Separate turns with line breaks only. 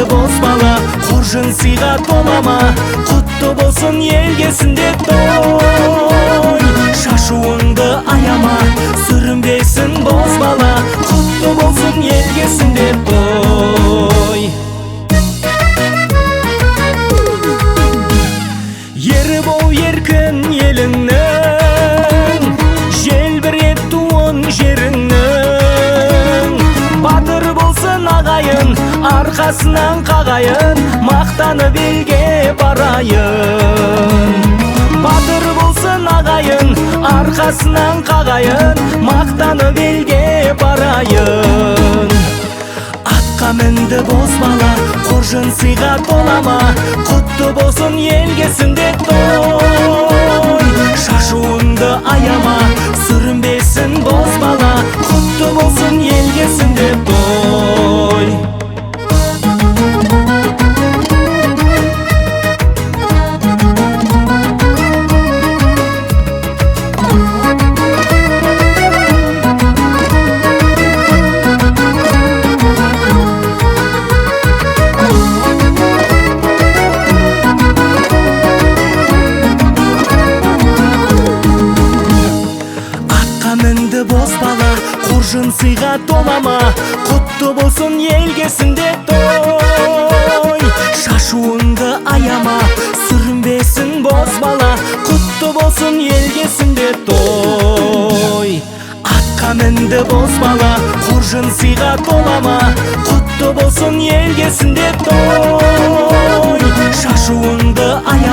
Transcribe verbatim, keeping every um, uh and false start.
менді боз бала, қоржын сыйға толама, құтты болсын елгесінде той. Шашуыңды аяма, сүрінбейсің боз бала, құтты болсын елгесінде той. Ері бол еркін еліңнің, желбірет туын жеріңнің. Батыр болсын ағайын, арқасынан қағайын, мақтанып елге барайын. Батыр болсын ағайын, арқасынан қағайын, мақтанып елге барайын. Атқа мінді боз бала, қоржын сыйға толама, құтты болсын елгесінде той. Шашуыңды аяма, сүрінбейсің боз бала, құтты болсын елгесінде той. Мінді боз бала, қоржын сыйға толама, құтты болсын елгесінде той. Шашуыңды аяма, сүрінбейсің боз бала, құтты болсын елгесінде той. Атқа мінді боз бала, қоржын сыйға толама, құтты болсын елгесінде той. Шашуыңды аяма,